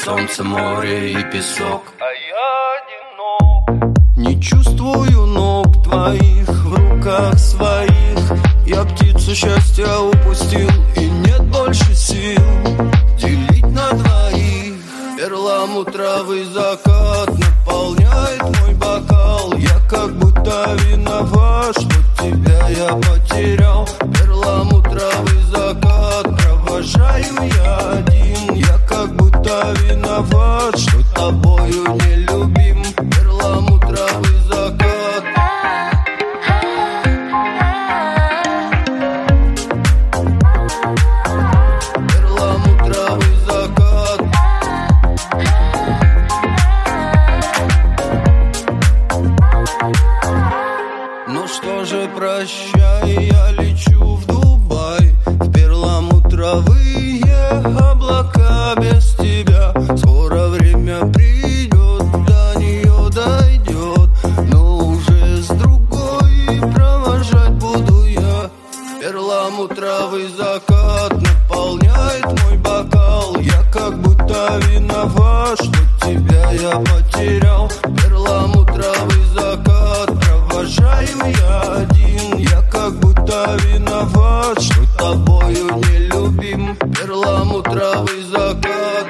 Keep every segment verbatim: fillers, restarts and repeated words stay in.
солнце, море и песок. А я одинок. Не чувствую ног твоих в руках своих. Я птицу счастья упустил, и нет больше сил делить на двоих. Перламутровый закат наполняет мой бокал. Я как будто виноват, что тебя я потерял. Перламутровый закат провожаю я один. Я как будто виноват, что тобою не любим. Перламутровый закат. Перламутровый закат. Ну что же, прощай, я лечу в Дубай, в перламутровые облака без тебя. Скоро время придет, до нее дойдет, но уже с другой провожать буду я. Перламутровый закат наполняет мой бокал. Я как будто виноват, что тебя я потерял. Перламутровый закат провожаю я один. Я как будто виноват, что тобою не любим. Перламутровый закат.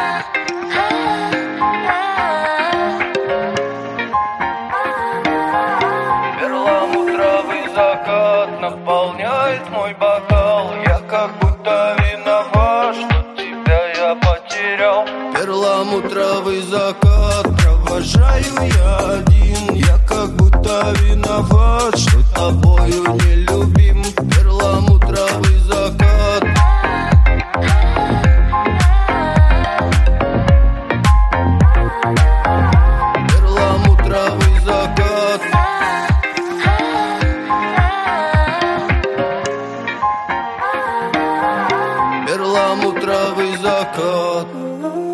Перламутровый закат наполняет мой бокал. Я как будто виноват, что тебя я потерял. Перламутровый закат провожаю я один. Я как будто виноват, что тобою не любим. Перламутровый закат. Перламутровый закат. Перламутровый закат.